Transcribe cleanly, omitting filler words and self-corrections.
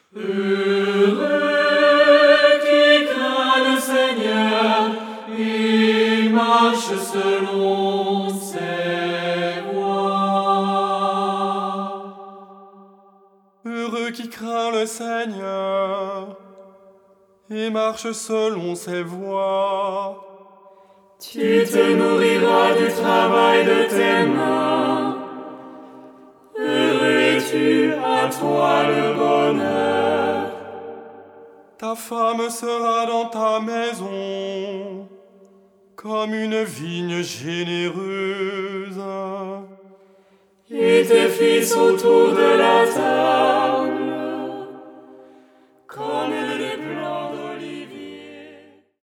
Heureux qui craint le Seigneur et marche selon ses voies. Heureux qui craint le Seigneur et marche selon ses voies. Tu te nourriras du travail de tes mains. Heureux es-tu, à toi le bonheur. Ta femme sera dans ta maison comme une vigne généreuse. Et tes fils autour de la table.